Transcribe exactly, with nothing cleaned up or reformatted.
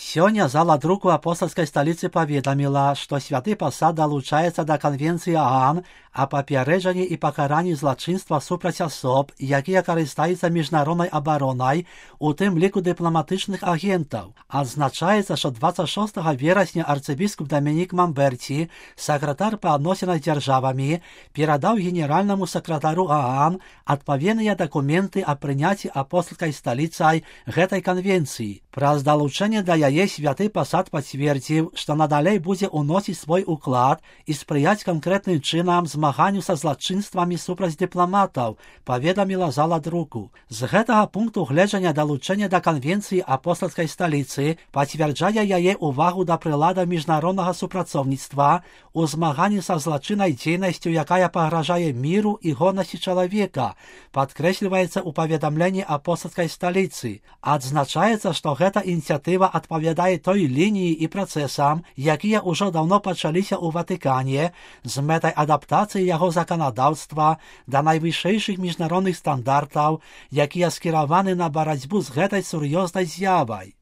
Сёння зала друку апостольскай сталіцы паведаміла, што святы пасад далучаецца да канвенцыі ААН о папярэджанні і пакаранні злачынства супраць асоб, якія карыстаюцца міжнароднай абаронай, у тым ліку дыпламатычных агентаў. Адзначаецца, што дваццаць шостага верасня арцыбіскуп Дамінік Мамберці, сакратар па адносінах з дзяржавамі, перадаў генеральнаму сакратару ААН адпаведныя дакументы о прыняцці апостольскай сталіцай гэтай канвенцыі. Праз далучэнне да яе святы пасад пацвердзіў, што надалей будзе ўносіць свой уклад і спрыяць канкрэтным чынам змаганню са злачынствамі супраць дыпламатаў, паведаміла зала друку. З гэтага пункту гледжання далучэння да канвенцыі апостольскай сталіцы пацвярджае яе ўвагу да прыладаў міжнароднага супрацоўніцтва у змаганні са злачыннай дзейнасцю, якая пагражае міру і годнасці чалавека, падкрэсліваецца ў паведамленні апостольскай сталіцы. Адзначаецца, што гэта ініцыятыва адпавядае той лініі і працэсам, якія ўжо даўно пачаліся ў Ватыкане з мэтай адаптацыі яго заканадаўства да найвышэйшых міжнародных стандартаў, якія скіраваны на барацьбу з гэтай сур'ёзнай з'явай.